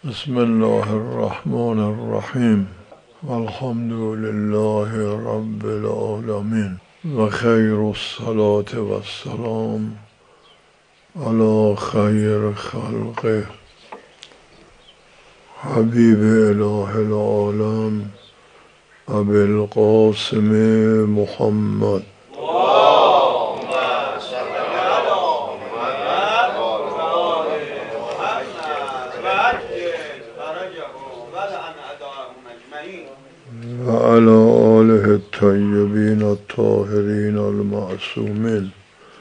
بسم الله الرحمن الرحیم والحمد لله رب العالمین و خیر الصلاة و السلام علی خیر خلقه حبیب اله العالم ابی القاسم محمد و علی آله الطیبین الطاهرین المعصومین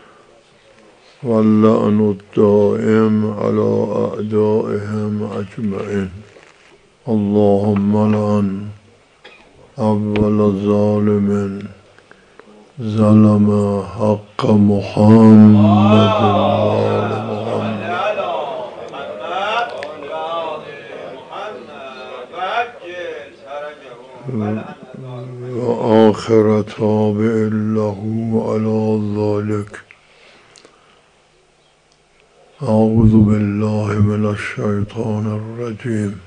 واللعن الدائم علی اعدائهم اجمعین. اللهم لعن اول ظالم ظلم حق محمد وآل محمد و آخر تابع له على ذلك. اعوذ بالله من الشیطان الرجیم.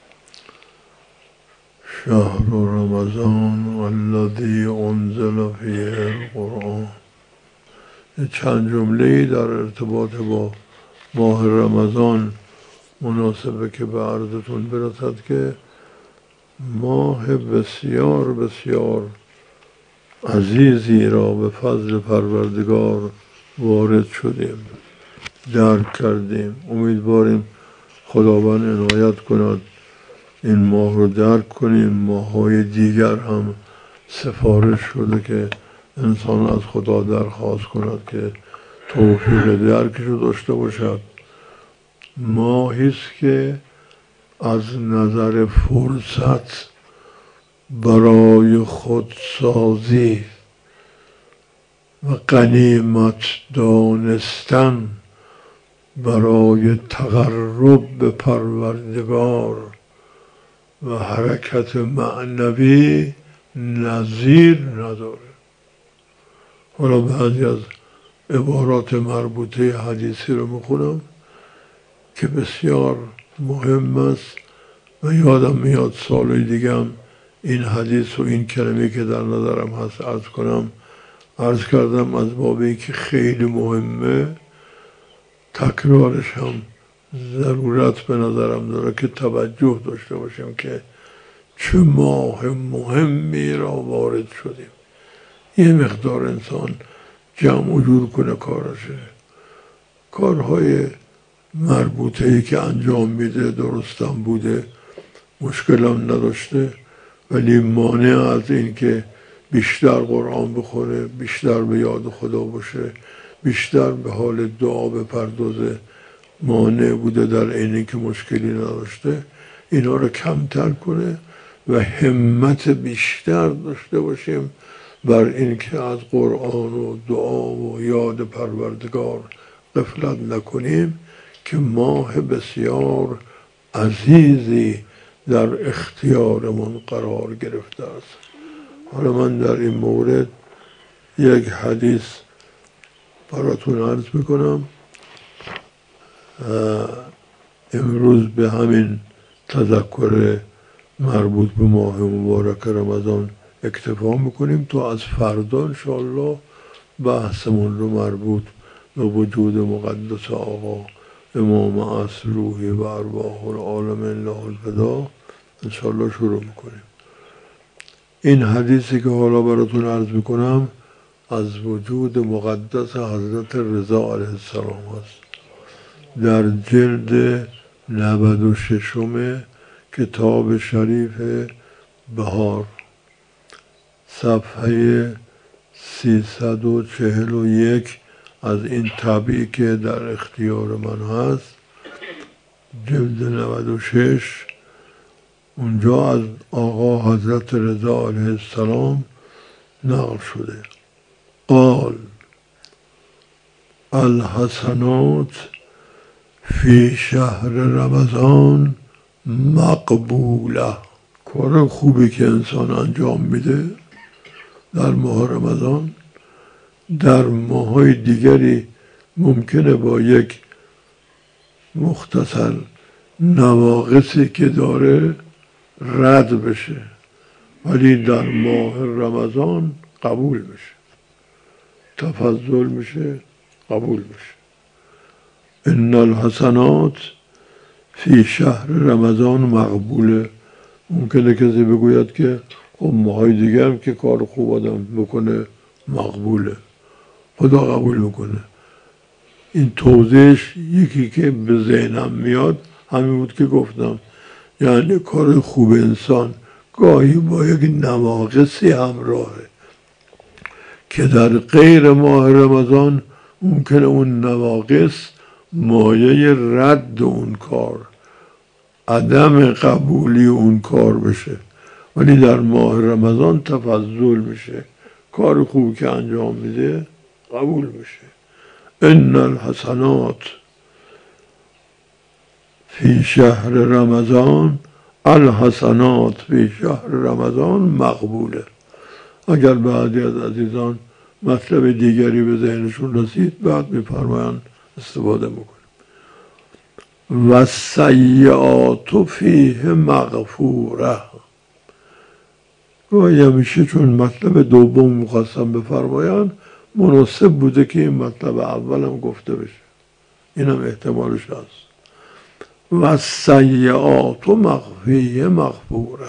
شهر رمضان الذي انزل فیه القرآن. چند جمله‌ای در ارتباط با ماه رمضان مناسبه که به عرضتون برسد که ماه بسیار بسیار عزیزی را به فضل پروردگار وارد شدیم، درک کردیم. امیدواریم خداوند عنایت کند این ماه رو درک کنیم. ماه‌های دیگر هم سفارش شده که انسان از خدا درخواست کند که توفیق درکش رو داشته باشد. ماهی است که از نظر فرصت برای خودسازی و غنیمت دانستن برای تقرب به پروردگار و حرکت معنوی نظیر نداره. حالا بعضی از عبارات مربوطه حدیثی رو میخونم که بسیار مهم است و یادم میاد سال دیگه هم این حدیث و این کلمه که در نظرم هست عرض کردم از بابی که خیلی مهمه، تکرارش هم ضرورت به نظرم داره که توجه داشته باشیم که چه ماه مهمی را وارد شدیم. یه مقدار انسان جمع و جور کنه کارشه، کارهای مربوطه‌ای که انجام میده درستم بوده، مشکلم نداشته، ولی مانع از این که بیشتر قرآن بخونه، بیشتر به یاد خدا باشه، بیشتر به حال دعا بپردازه مانع بوده، در عینی که مشکلی نداشته. اینا رو کمتر کنه و همت بیشتر داشته باشیم بر این که از قرآن و دعا و یاد پروردگار غفلت نکنیم که ماه بسیار عزیزی در اختیارمون قرار گرفته است. حالا من در این مورد یک حدیث براتون عرض میکنم. امروز به همین تذکر مربوط به ماه مبارک رمضان اکتفا میکنیم تا از فردا انشاءالله بحثمون رو مربوط به وجود مقدس آقا امام عصر روحی و ارواح العالمین له الفدا انشاءالله شروع میکنیم. این حدیثی که حالا براتون عرض میکنم از وجود مقدس حضرت رضا علیه السلام است، در جلد 96 کتاب شریف بهار، صفحه 341 از این طبعی که در اختیار من هست، جلد 96. اونجا از آقا حضرت رضا علیه السلام نقل شده: قال الحسنات فی شهر رمضان مقبوله. کار خوبی که انسان انجام میده در ماه رمضان در ماهای دیگری ممکنه با یک مختصر نواقصی که داره رد بشه، ولی در ماه رمضان قبول بشه، تفضل میشه، قبول بشه. ان الحسنات فی شهر رمضان مقبوله. ممکنه کسی بگوید که خب ماهای دیگه هم که کار خوب آدم بکنه مقبوله، خدا قبول میکنه. این توضیحش یکی که به ذهنم میاد همین بود که گفتم، یعنی کار خوب انسان گاهی با یک نواقصی همراهه که در غیر ماه رمضان ممکنه اون نواقص مایه رد اون کار، عدم قبولی اون کار بشه، ولی در ماه رمضان تفضل میشه، کار خوب که انجام میده قبول میشه. ان الحسنات فی شهر رمضان، الحسنات فی شهر رمضان مقبوله. اگر بعضی از عزیزان مطلب دیگری به ذهنشون رسید بعد میفرمایند استفاده میکنیم. و السیئات فیه مغفوره. گاهی همیشه چون مطلب دوم میخواستم بفرمایند مناسب بوده که این مطلب اولم گفته بشه، اینم احتمالش هست. و السیئات فیه مغفوره.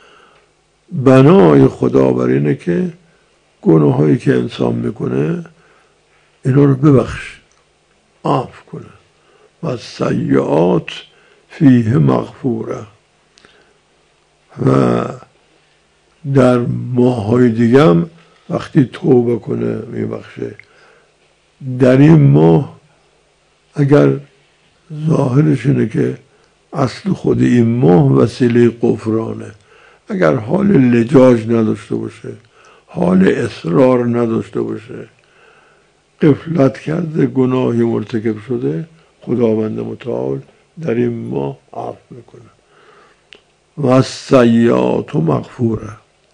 بنای خدا بر اینه که گناهایی که انسان میکنه اینا رو ببخش، عفو کنه. و السیئات فیه مغفوره. و در ماه‌های دیگه هم وقتی توبه کنه میبخشه. در این ماه اگر ظاهرش اینه که اصل خود این ماه وسیله غفرانه، اگر حال لجاج نداشته باشه، حال اصرار نداشته باشه، غفلت کرده، گناهی مرتکب شده، خداوند متعال در این ماه عفو میکنه. و السیئات مغفوره.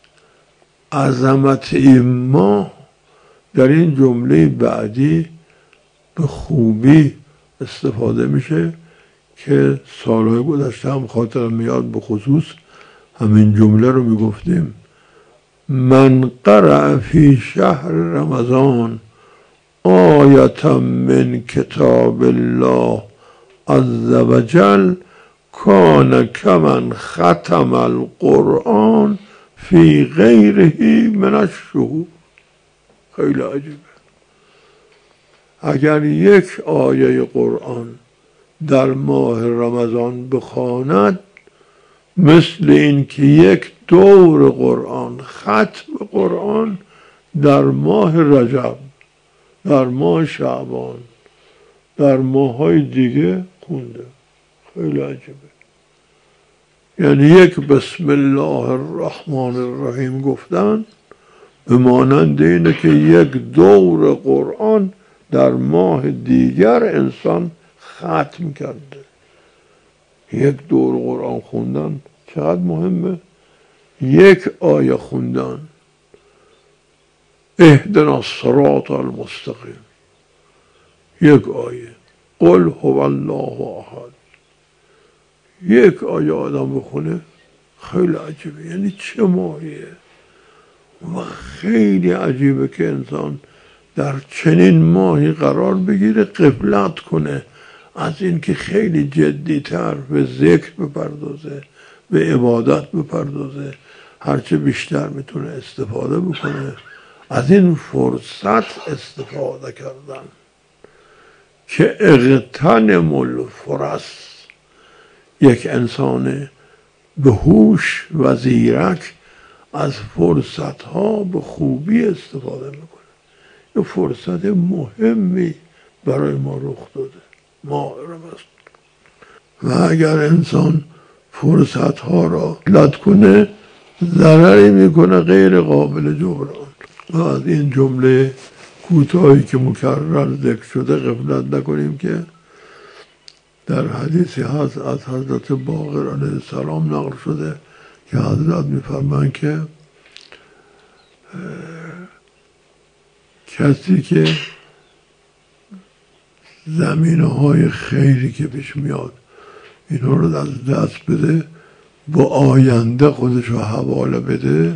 عظمت این ماه در این جمله بعدی به خوبی استفاده میشه که سالهای گذشته هم خاطرم میاد، به خصوص همین جمله رو میگفتیم: من قرأ فی شهر رمضان آیة من کتاب الله عز وجل کان کمن ختم القرآن فی غیره من الشهور. خیلی عجیبه. اگر یک آیه قرآن در ماه رمضان بخواند مثل این که یک دور قرآن، ختم قرآن در ماه رجب، در ماه شعبان، در ماه‌های دیگه خونده. خیلی عجیبه. یعنی یک بسم الله الرحمن الرحیم گفتن به مانند اینه که یک دور قرآن در ماه دیگر انسان ختم کرده. یک دور قرآن خوندن چقدر مهمه. یک آیه خوندن، اهدنا الصراط المستقیم، یک آیه، قل هو الله احد، یک آیه آدم بخونه خیلی عجیبه. یعنی چه ماهیه. و خیلی عجیبه که انسان در چنین ماهی قرار بگیره، غفلت کنه از این که خیلی جدیتر به ذکر بپردازه، به عبادت بپردازه، هرچه بیشتر میتونه استفاده بکنه. از این فرصت استفاده کردن که اغتنم الفرص. یک انسان به هوش و زیرک از فرصت ها به خوبی استفاده میکنه. یه فرصت مهمی برای ما رخ داده، ماه رمضان. و اگر انسان فرصت ها را غفلت کنه ضرری میکنه غیر قابل جبران. و از این جمله کوتاهی که مکرر ذکر شده غفلت نکنیم که در حدیثی هست از حضرت باقر علیه السلام نقل شده که حضرت میفرمایند که کسی که زمینه های خیری که پیش میاد اینا رو از دست بده، با آینده خودش رو حواله بده،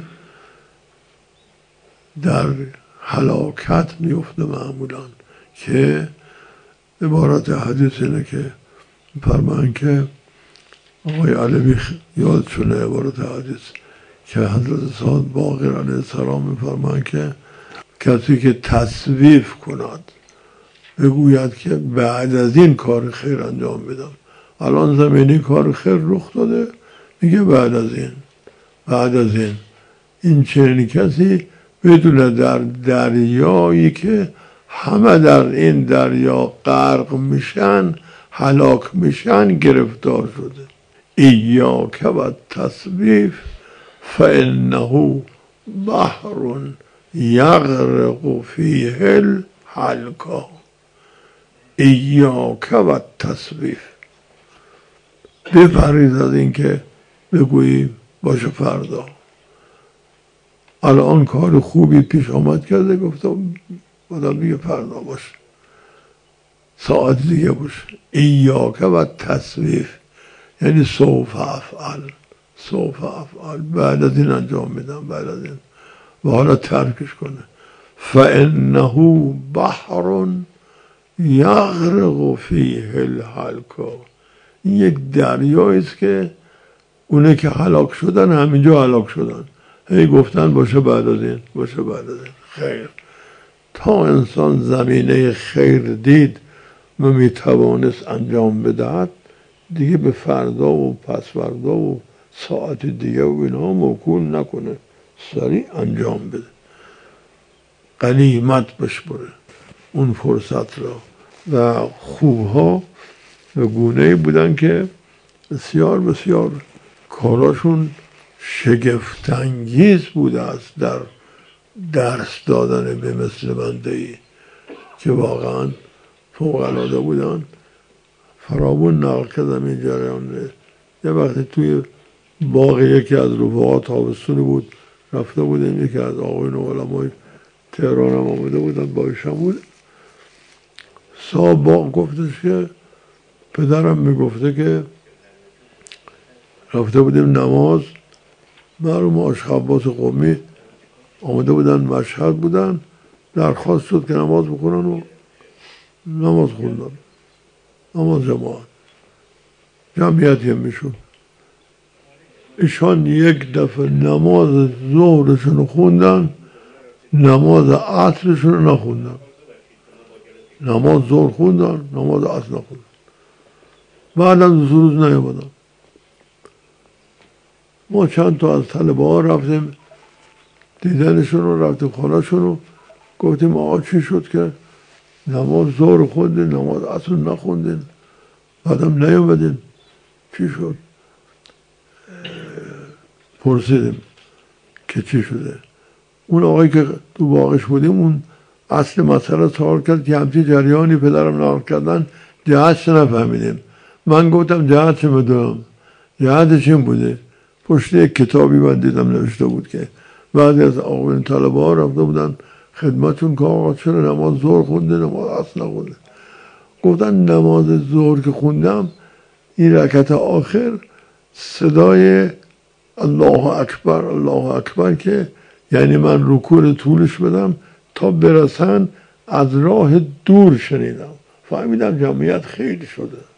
در هلاکت میفته معمولا. که عبارت حدیث اینه که فرمان که آقای علوی یادشونه عبارت حدیث که حضرت سعد باقر علیه السلام میفرمان که کسی که تصویف کند بگوید که بعد از این کار خیر انجام بدم، الان زمینی کار خیر رخ داده، میگه بعد از این چنین کسی بدونه در دریایی که همه در این دریا غرق میشن، هلاک میشن، گرفتار شده. ایاک و تصویف فانه بحر یغرق فیه الحلقا. ایاک و تصویف، بپرهیز از این که بگویی باشه فردا الان کار خوبی پیش آمد کرده، گفتم آدم دیگه فردا باشه، ساعت دیگه باشه. ایاک و تصویف یعنی سوف افعل بعد از این انجام میدم، بعد از این، و حالا ترکش کنه. فانه بحر یغرق فیه الحلقا، این یک دریایی است که اونه که هلاک شدن همینجا هلاک شدن، هی گفتن باشه بعد از این، باشه بعد از این. خیر، تا انسان زمینه خیر دید و میتوانست انجام بدهد، دیگه به فردا و پس فردا و ساعت دیگه و اینها موکول نکنه، سریع انجام بده، غنیمت بشمره اون فرصت را. و خوبها به گونه‌ای بودن که بسیار بسیار کاراشون شگفت‌انگیز بوده است در درس دادن به مثل بنده‌ای که واقعا فوق‌العاده بودن. فراوون نقل کردم این جریان. یه وقتی توی باغ یکی از رفقا تابستونی بود، رفته بودیم، یکی از آقایون علمای تهران هم آمده بودن، بایشم بود. صاحب باغ گفتش که پدرم میگفته که رفته بودیم نماز، مرحوم آشق عباس قمی آمده بودن، مشهد بودن، درخواست شد که نماز بخونن و نماز خوندن، نماز جمعیتی هم میشون. ایشان یک دفعه نماز ظهرشون رو خوندن، نماز عصرشون رو نخوندن. نماز ظهر خوندن، نماز عصر نخوندن. بعد از 2 روز نیامدن. ما چند تا از طلبه ها رفتیم دیدنشون رو، رفتیم خانهشون رو، گفتیم آقا چی شد که نماز ظهر خوندین، نماز عصر نخوندین، بعدم نیامدین، چی شد؟ پرسیدیم که چی شده. اون آقایی که تو باغش بودیم اون اصل مسئله سوال کرد که همچی جریانی پدرم نقل کردن، جهتش نفهمیدیم. من گفتم جهتش میدونم، جهتش این بوده، پشت یک کتابی من دیدم نوشته بود که بعضی از آقایون طلبه ها رفته بودن خدمتون که آقا چرا نماز ظهر خونده نماز عصر نخونده. گفتن نماز ظهر که خوندم این رکعت آخر صدای الله اکبر الله اکبر که یعنی من رکوع طولش بدم تا برسن، از راه دور شنیدم، فهمیدم جمعیت خیلی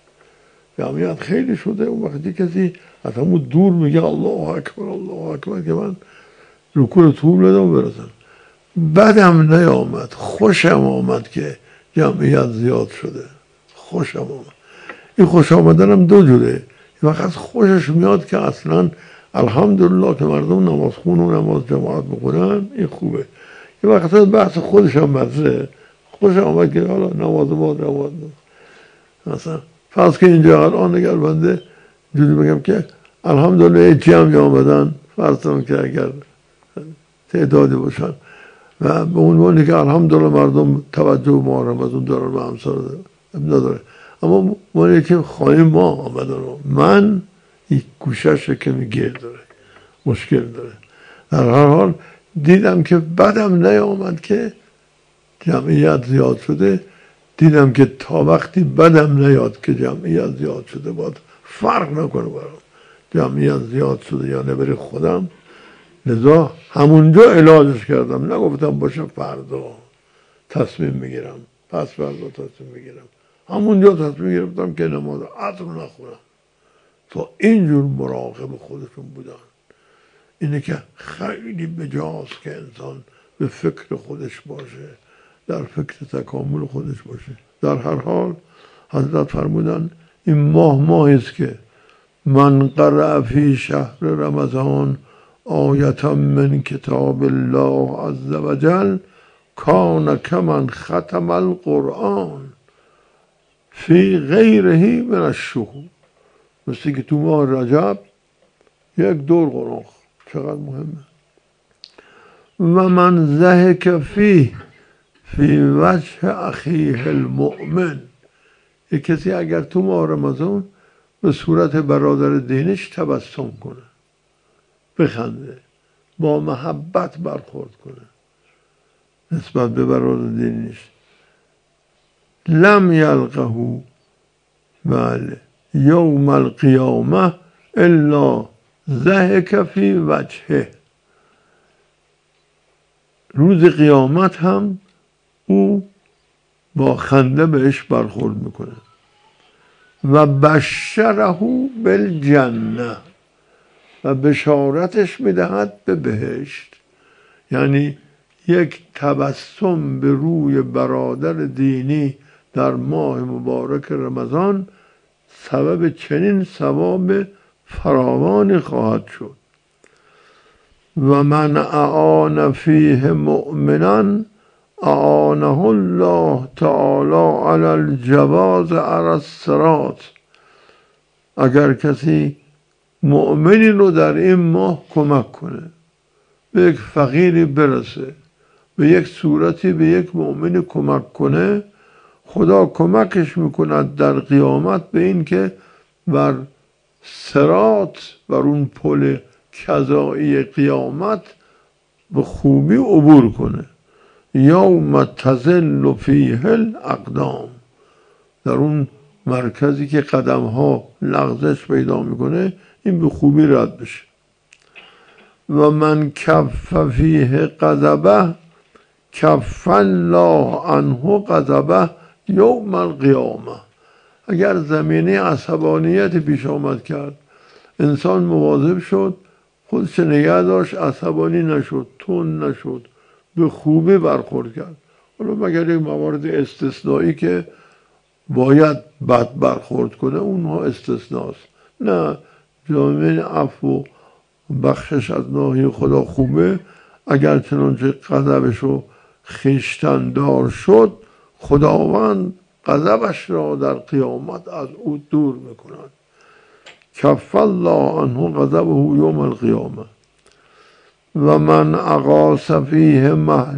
شده. اون وقتی کسی از همون دور میگه الله اکبر که من رکوع طول بدم و برسم. بدم نیامد، خوشم آمد که جمعیت زیاد شده، خوشم آمد. این خوش آمدنم 2 جوره. این وقت خوشش میاد که اصلا الحمدلله که مردم نماز خون و نماز جماعت بخونن، این خوبه. این وقت بحث خودش هم مزه، خوش آمد که حالا نماز ما جماعت مثلا فرض که اینجا الان اگر بنده جوری بگم که الحمدلله جمعی آمدن، فرض کنم که اگر تعدادی باشن و به عنوانی که الحمدلله مردم توجه ما رمضان دارن و همسر نداره، اما مانی که خانه ما آمدن من یک گوشش کمی گیر داره، مشکل داره. در هر حال دیدم که بدم نیامد که جمعیت زیاد شده، دیدم که تا وقتی بدم نیاد که جمعیت زیاد شده باید فرق نکنه برام جمعیت زیاد شده یا نبری خودم. لذا همونجا علاجش کردم، نگفتم باشه فردا تصمیم میگیرم، پس فردا تصمیم میگیرم، همونجا تصمیم گرفتم که نماز عصر نخونم. تا اینجور مراقب خودشون بودن. اینه که خیلی بجاست که انسان به فکر خودش باشه، در فکر تکامل خودش باشه. در هر حال حضرت فرمودن این ماهی است که من قرأ فی شهر رمضان آیتا من کتاب الله عز وجل کان کمن ختم القرآن فی غیره من الشهور. مثل که تو ماه رجب یک دور قرآن، چقدر مهمه. و من ضحک فی وجه اخیه المؤمن. یک کسی اگر تو ماه رمضان به صورت برادر دینش تبسم کنه، بخنده، با محبت برخورد کنه نسبت به برادر دینش، لم یلقه بله یوم القیامه الا ضحک فی وجهه. روز قیامت هم او با خنده بهش برخورد میکنه. و بشره بالجنه، و بشارتش میدهد به بهشت. یعنی یک تبسم به روی برادر دینی در ماه مبارک رمضان سبب چنین ثواب فراوانی خواهد شد. و من اعان فیه مؤمنا اعانه الله تعالی علی الجواز علی الصراط. اگر کسی مؤمنی رو در این ماه کمک کنه، به یک فقیری برسه، به یک صورتی به یک مؤمنی کمک کنه، خدا کمکش میکند در قیامت به این که بر صراط، بر اون پل کذایی قیامت به خوبی عبور کنه. یوم تزل فیه الاقدام، در اون مرکزی که قدم ها لغزش پیدا میکنه این به خوبی رد بشه. و من کف فیه غضبه کف الله عنه غضبه یوم القیامه. اگر زمینه عصبانیت پیش آمد کرد، انسان مواظب شد خودش نگه داشت، عصبانی نشد، تند نشد، به خوبی برخورد کرد. حالا مگر یک موارد استثنایی که باید بد برخورد کنه اونها استثناست، نه جامعه عفو و بخشش از ناحیه خدا خوبه. اگر چنانچه غضبش رو خویشتن دار شد، خداوند غضبش را در قیامت از او دور میکند. کف الله عنه غضبه یوم القیامه. و من اغاث فیه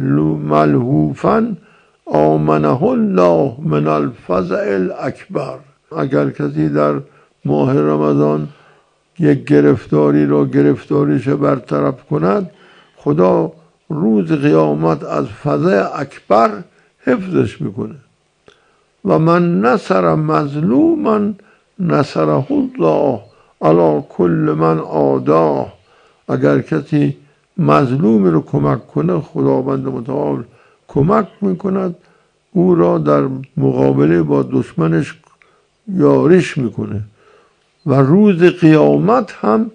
ملهوفا آمنه الله من الفزع الاکبر. اگر کسی در ماه رمضان یک گرفتاری را گرفتاریش برطرف کند، خدا روز قیامت از فزع اکبر حفظش میکنه. و من نصر مظلوما نصره الله علی کل من عاداه. اگر کسی مظلومی رو کمک کنه، خداوند متعال کمک میکند، او را در مقابله با دشمنش یاریش میکنه. و روز قیامت هم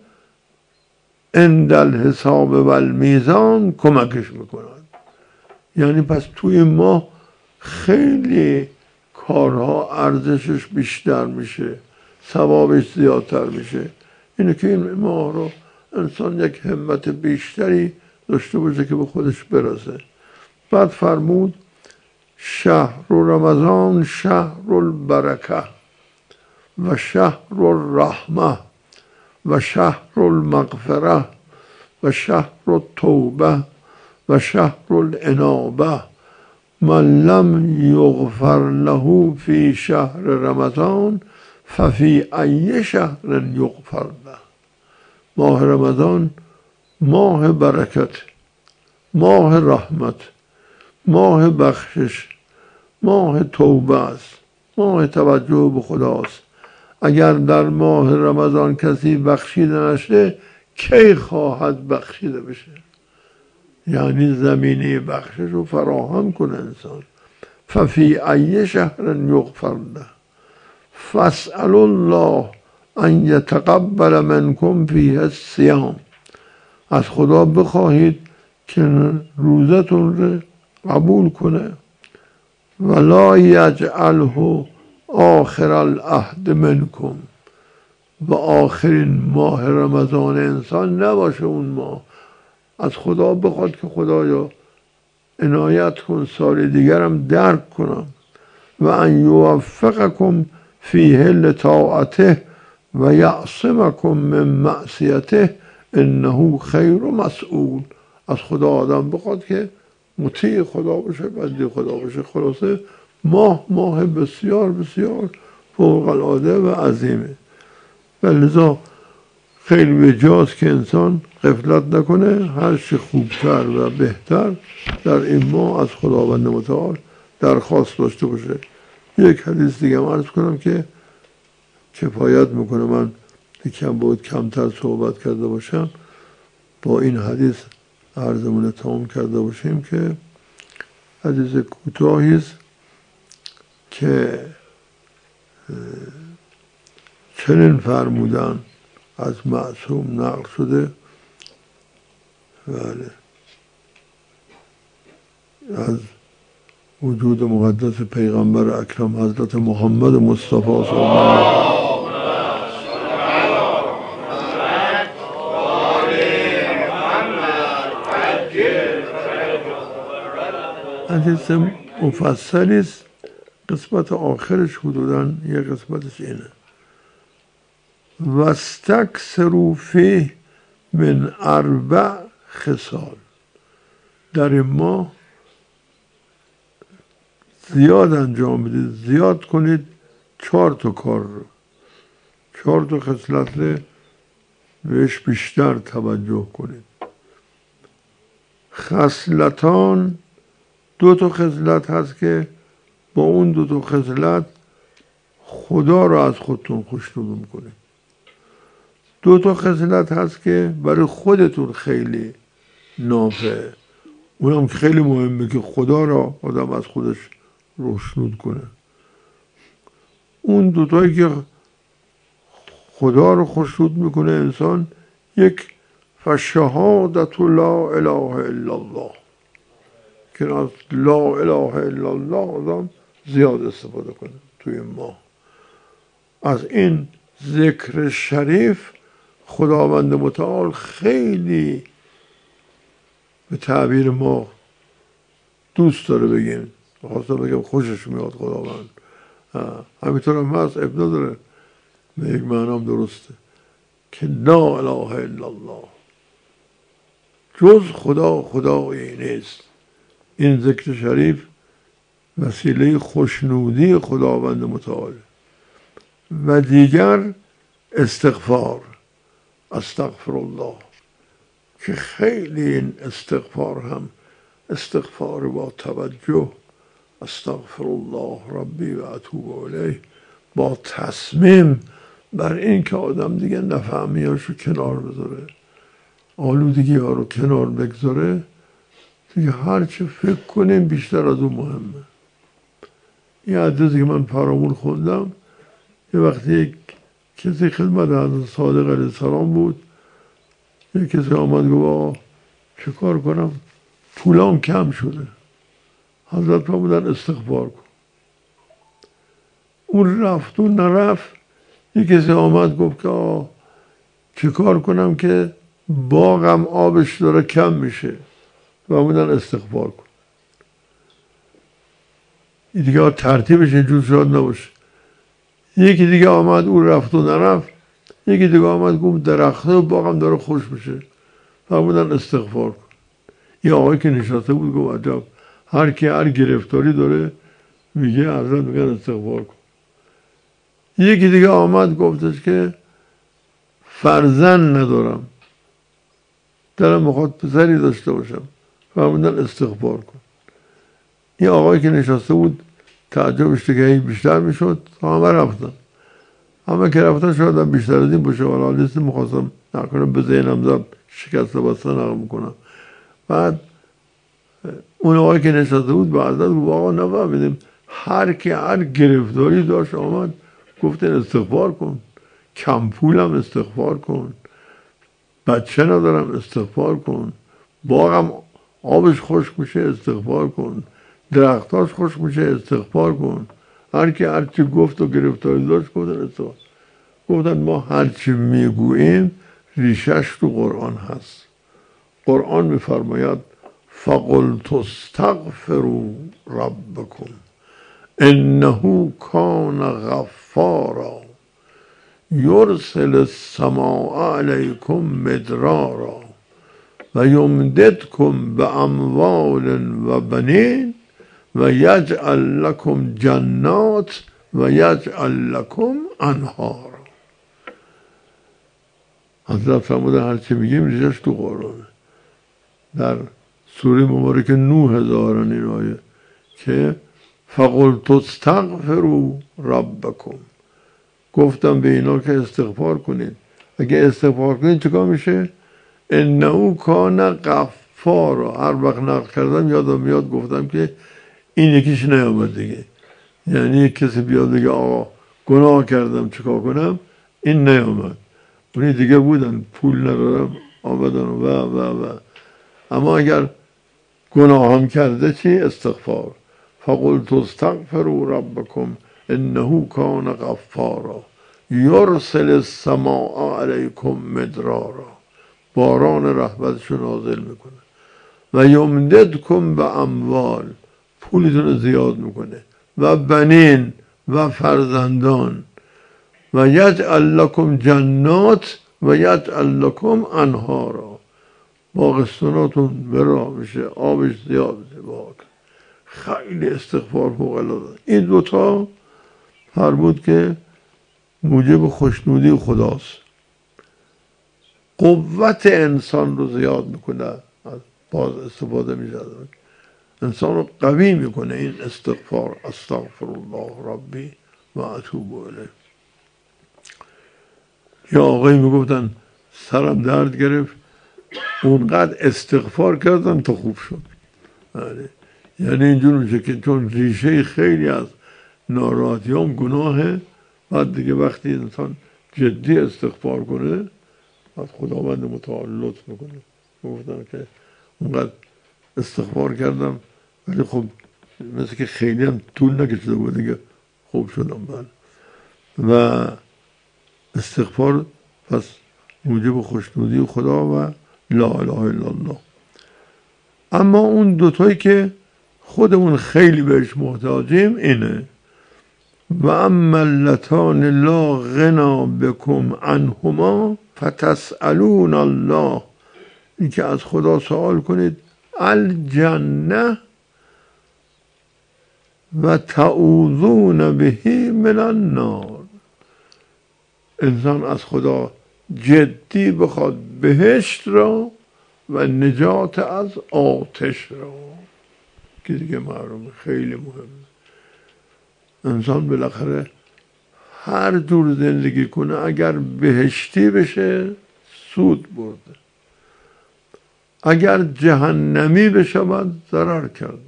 عند الحساب و المیزان کمکش میکند. یعنی پس توی این ماه خیلی کارها ارزشش بیشتر میشه، ثوابش زیادتر میشه. اینه که این ماه رو انسان یک همت بیشتری داشته باشه که به خودش برسه. بعد فرمود شهر رمضان شهر البرکه و شهر الرحمه و شهر المغفره و شهر التوبه و شهر الانابه. من لم یغفر له فی شهر رمضان ففی ای شهر یغفر له. ماه رمضان ماه برکت، ماه رحمت، ماه بخشش، ماه توبه است، ماه توجه به خداست. اگر در ماه رمضان کسی بخشیده نشه کی خواهد بخشیده بشه؟ یعنی زمینه بخشش رو فراهم کنه انسان. ففی ای شهر یغفر له فاسألوا الله ان یتقبل منکم فیه الصیام. از خدا بخواهید که روزتون رو قبول کنه. ولا یجعله آخر العهد منکم، و آخرین ماه رمضان انسان نباشه اون ماه. از خدا بخواد که خدایا عنایت کن سال دیگرم درک کنم. و ان یوفقکم فیه لطاعته و یعصمکم من معصیته انه خیر مسئول. از خدا آدم بخواد که مطیع خدا باشه، بنده خدا باشه. خلاصه ماه بسیار بسیار فوق العاده و عظیمه. و لذا خیلی بجاست که انسان غفلت نکنه، هر چه خوبتر و بهتر در این ماه از خداوند متعال درخواست داشته باشه. یک حدیث دیگه عرض کنم که کفایت میکنه من یکم باید کمتر صحبت کرده باشم، با این حدیث عرضمون تمام کرده باشیم، که حدیث کوتاهی است که چنین فرمودن از معصوم نقل شده. بله، از وجود مقدس پیغمبر اکرم حضرت محمد مصطفی صلی الله علیه و حدیث مفصلی است. قسمت آخرش حدوداً یه قسمتش اینه: واستکثروا فیه من 4 خصال. در این ماه زیاد انجام بدید، زیاد کنید 4 کار رو، 4 خصلت رو بهش بیشتر توجه کنید. خصلتان، 2 خصلت هست که با اون 2 خصلت خدا رو از خودتون خوشنود میکنید. 2 خصلت هست که برای خودتون خیلی نافعه، اونم خیلی مهمه که خدا را آدم از خودش خوشنود کنه. اون 2 تایی که خدا رو خوشنود میکنه انسان، یک فشهادت لا اله الا الله، که از لا اله الا الله آدم زیاد استفاده کنه توی ماه. از این ذکر شریف خداوند متعال خیلی به تعبیر ما دوست داره بگیم، خواستم بگم خوشش میاد خداوند. همینطور هم هست، اب نداره، به یک معنام درسته که لا اله الا الله، جز خدا خدایی نیست. این ذکر شریف وسیله خوشنودی خداوند متعال. و دیگر استغفار، استغفر الله، که خیلی این استغفار هم استغفار با توجه، استغفر الله ربی و اتوب الیه، با تصمیم بر این که آدم دیگه نفهمیاشو کنار بذاره، آلودگی ها رو کنار بگذاره، دیگه هرچه فکر کنیم بیشتر از اون مهمه. یه حدیثی که من فرامون خوندم، یه وقتی یک کسی خدمت حضرت صادق علیه السلام بود، یک کسی آمد گفت چه کار کنم پولام کم شده. حضرت فرمودن استغفار کن. اون رفت و نرفت، یک کسی آمد گفت که چه کار کنم که باغم آبش داره کم میشه. فرمودن استغفار کن. این دیگه ترتیبش اینجور شاید نباشه. یکی دیگه آمد، اون رفت و نرفت، یکی دیگه آمد گفت درخته و باغم داره خوش میشه. فرمودن استغفار کن. یه آقایی که نشسته بود گفت عجب، هر کی هر گرفتاری داره میگه حضرت میگن استغفار کن. یکی دیگه آمد گفتش که فرزند ندارم، دلم میخواد پسری داشته باشم. فرمودن استغفار کن. این آقایی که نشسته بود تعجبش دیگه بیشتر میشد، همه رفتن. اما که رفتن شاید بیشتر از این باشه، ولی حالیست میخواستم نکنم به ذهنم زد شکست بسته نقل میکنم. بعد اون آقای که نشسته بود بعدا گفت آقا نفهمیدیم، هر که هر گرفتاری داشت آمد گفتن استغفار کن، کم پولم استغفار کن، بچه ندارم استغفار کن، باغم آبش خشک میشه استغفار کن، درختاش خشک میشه استغفار کن. هر کی هر چی گفت و گرفتاری داشت گفتن استغفار. گفتن ما هر چی میگوییم ریشش تو قرآن هست. قرآن میفرماید فقلت استغفروا ربکم انه کان غفارا یرسل السماء علیکم مدرارا و یمددکم باموال و بنین و یجعل لکم جنات و یجعل لکم انهارا. حضرت فرمودن هر چی میگیم ریشش تو قرآنه. در سوره مبارک 9000 این آیه که فقلت استغفروا ربکم، گفتم به اینا که استغفار کنید. اگه استغفار کنید چیکار میشه؟ انه کان غفارا. هر وقت نقل کردم یادم میاد گفتم که این یکیش نیامد دیگه، یعنی کسی بیاد بگه آقا گناه کردم چیکار کنم، این نیامد. اونی دیگه بودن پول ندارم آمدن و اما اگر گناه هم کرده چی؟ استغفار. فقلت استغفروا ربکم انه کان غفارا یرسل السماء علیکم مدرارا، باران رحمتشو نازل میکنه، و یمددکم به اموال، پولتون زیاد میکنه، و بنین و فرزندان، و یجعل لکم جنات و یجعل لکم انهارا، باغستاناتون برا میشه، آبش زیاد میشه. خیلی استغفار فوق العاده. این دوتا فرمود که موجب خوشنودی خداست، قوت انسان رو زیاد میکنه، باز استفاده میشه، انسان رو قوی میکنه این استغفار. استغفر الله ربی و اتوب الیه. یا آقایی میگفتن سرم درد گرفت، اونقدر استغفار کردم تا خوب شد. یعنی اینجور میشه که چون ریشه خیلی از ناراحتیام گناهه، بعد دیگه وقتی انسان جدی استغفار کنه بعد خداوند متعال لطف میکنه. گفتم که اونقدر استغفار کردم ولی خب مثل که خیلی هم طول نکشیده بود دیگه خوب شدم. و استغفار پس موجب خوشنودی خدا و لا اله الا الله. اما اون دوتایی که خودمون خیلی بهش محتاجیم اینه و اما اللتان لا غنا بکم عنهما فتسألون الله، این که از خدا سوال کنید الجنه و تعوذون بهی من النار. انسان از خدا جدی بخواد بهشت را و نجات از آتش را، که دیگه معلومه خیلی مهمه. انسان بالاخره هر جور زندگی کنه اگر بهشتی بشه سود برده، اگر جهنمی بشود ضرر کرده.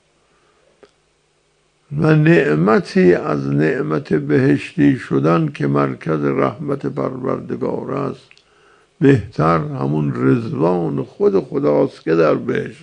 و نعمتی از نعمت بهشتی شدن که مرکز رحمت پروردگار است بهتر همون رضوان خود خداست که در بهشت.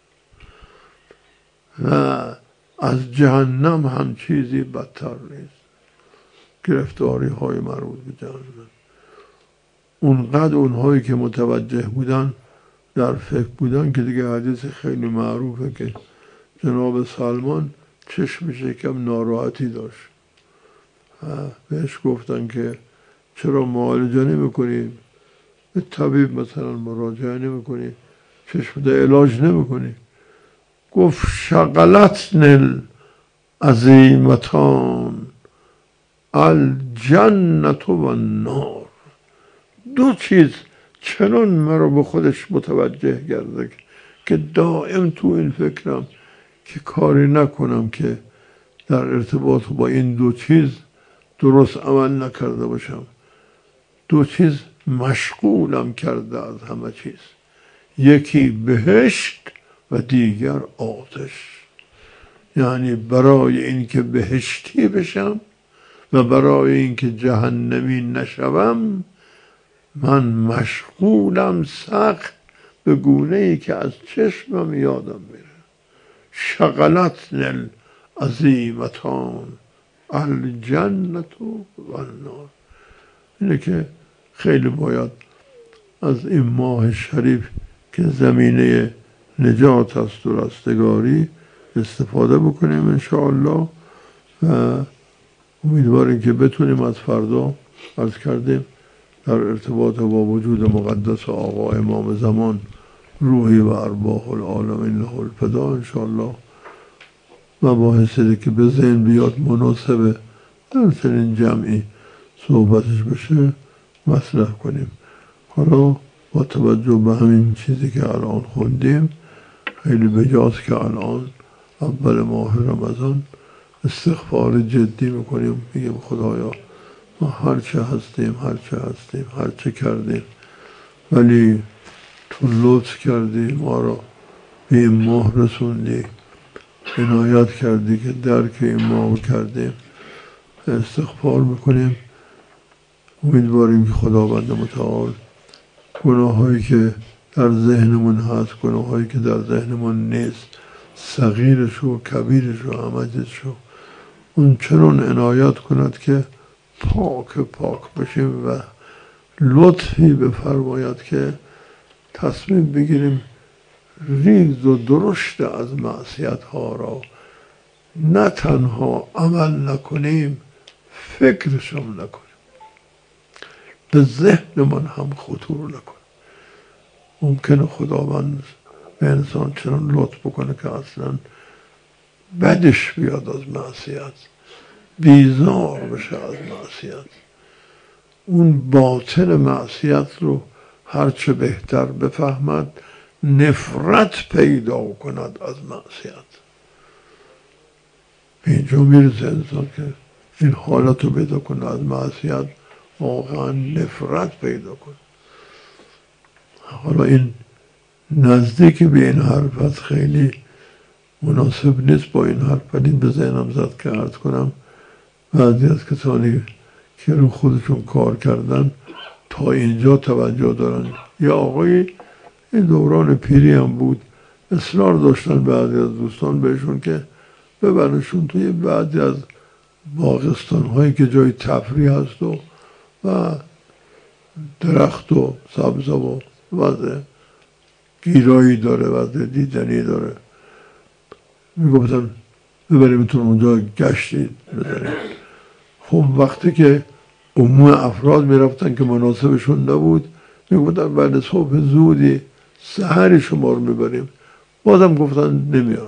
و از جهنم هم چیزی بدتر نیست، گرفتاری های مربوط به جهنم. اونقدر اونهایی که متوجه بودن در فکر بودن که دیگه حدیث خیلی معروفه که جناب سلمان چشمش یکم ناراحتی داشت، بهش گفتن که چرا معالجه نمی‌کنی، به طبیب مثلا مراجعه نمی‌کنی، چشم ده علاج نمی‌کنی؟ گفت شغلتن العظیمتان الجنة و النار. دو چیز چنان مرا به خودش متوجه کرده که دائم تو این فکرم که کاری نکنم که در ارتباط با این دو چیز درست عمل نکرده باشم. دو چیز مشغولم کرده از همه چیز، یکی بهشت و دیگر آتش. یعنی برای اینکه بهشتی بشم و برای اینکه جهنمی نشوم من مشغولم سخت، به گونه ای که از چشمم یادم میره. شغلتن العظیمتان الجنت و النار. اینه که خیلی باید از این ماه شریف که زمینه نجات است و رستگاری استفاده بکنیم انشاءالله، و امیدواریم که بتونیم از فردا عرض کردیم در ارتباط با وجود مقدس آقا امام زمان روحی و ارواح العالمین له الفدا انشاءالله مباحثی که به ذهن بیاد مناسبه در چنین جمعی صحبتش بشه مطرح کنیم. حالا با توجه به همین چیزی که الان خوندیم خیلی بجاست که الان اول ماه رمضان استغفار جدی میکنیم، میگیم خدایا ما هرچه هستیم هرچه کردیم ولی تو لطف کردی ما را به این ماه رسوندی، عنایت کردی که درک این ماه کردیم. استغفار میکنیم، امیدواریم که خداوند متعال گناه هایی که در ذهنمون هست، گناه هایی که در ذهنمون نیست، صغیرش و کبیرش و عمجش رو اون چنان عنایت کند که پاک بشیم و لطفی بفرماید که تصمیم بگیریم ریز و درشت از معصیت ها را نه تنها عمل نکنیم فکرشم نکنیم، به ذهنمان هم خطور نکنیم. ممکنه خداوند به انسان چنان لطف بکنه که اصلا بدش بیاد از معصیت، بیزار بشه از معصیت، اون باطن معصیت رو هرچه بهتر بفهمد، نفرت پیدا کند از معصیت. به اینجا میرسه انسان که این حالت رو پیدا کنه از معصیت، واقعا نفرت پیدا کنه. حالا این نزدیک به این حرفت خیلی مناسب نیست با این حرف، ولی به ذهنم زد که عرض کنم بعضی از کسانی که رو خودشون کار کردن تا اینجا توجه دارن. یه آقایی این دوران پیری هم بود، اصرار داشتن بعضی از دوستان بهشون که ببرنشون توی بعضی از باغستان هایی که جای تفریح هست و درخت و سبز و وضع گیرایی داره، وضع دیدنی داره، میگفتن ببریمتون اونجا گشتی بزنید. خب وقتی که عموم افراد میرفتن که مناسبشون نبود میگفتن بعد صبح زودی سحری شما رو میبریم، بازم گفتن نمیان.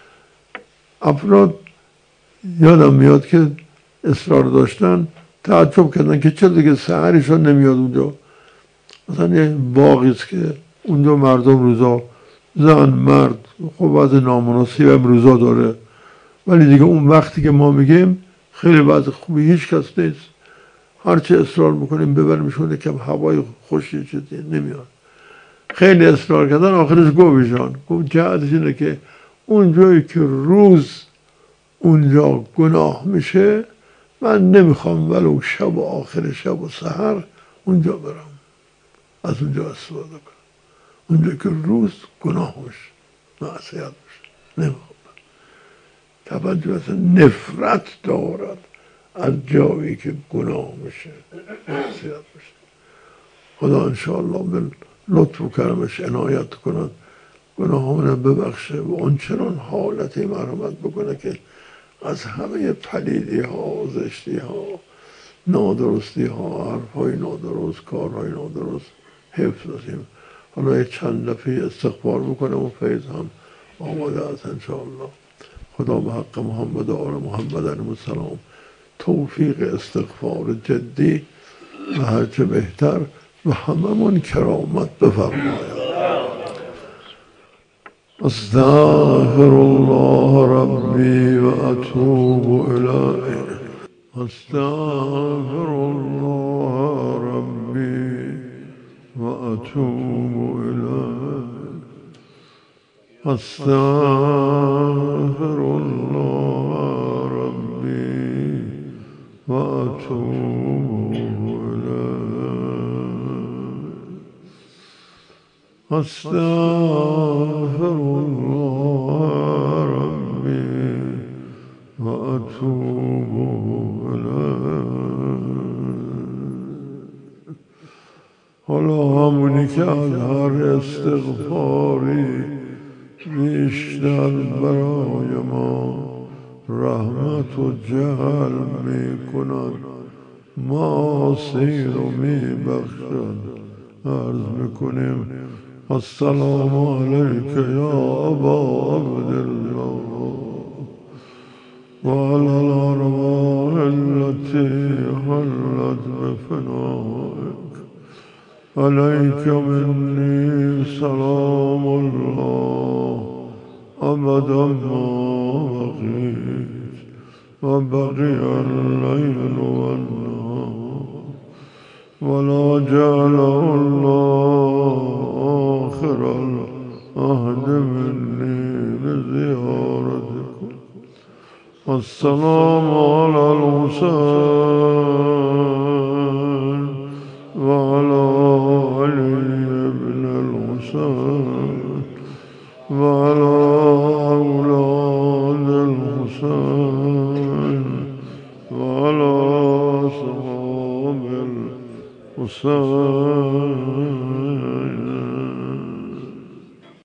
افراد یادم میاد که اصرار داشتن، تعجب کردن که چرا دیگه سحرشون نمیاد اونجا. مثلا یه باغیست که اونجا مردم روزا زن مرد خب وضع نامناسب هم روزا داره، ولی دیگه اون وقتی که ما میگیم خیلی وضع خوبی هیچ کس نیست، هرچه اصرار میکنیم ببریمشون یکم هوای خوشی چیزی نمیاد. خیلی اصرار کردن، آخرش گفت جهتش اینه که اون جایی که روز اونجا گناه میشه من نمیخوام ولو شب و آخر شب و سحر اونجا برم، از اونجا استفاده کنم. اونجا که روز گناه میشه معصیت میشه نمیخوام. توجه اصلا نفرت دارد از جایی که گناه میشه معصیت میشه. خدا انشاءالله به لطف و کرمش عنایت کند، گناهان ببخشه و اون چنان حالتی مرحمت بکنه که از همه پلیدی ها، زشتی ها، نادرستی ها، حرف های نادرست، کارهای نادرست حفظ داشتیم. حالا یک چند دفعه استغفار بکنم و فیض هم آماده است انشاءالله. خدا به حق محمد و آل محمد علیه السلام توفیق استغفار جدی و هرچه بهتر و هممون کرامت بفرماید. استغفر الله ربی و اتوب الیه. أستغفر الله ربي وأتوب إليه أستغفر الله ربي وأتوب إليه أستغفر الله ربي وأتوب إليه. حالا همونی که از هر استغفاری بیشتر برای ما رحمت و جلب می کند، معاصی رو می بخشد، عرض میکنیم السلام علیک یا ابا عبدالله و علی الارواح التي حلت بفنائك علیک منی سلام الله ابدا ما بقیت و بقی اللیل و النهار ولا جعله الله آخر العهد مني لزيارتكم. السلام على الحسين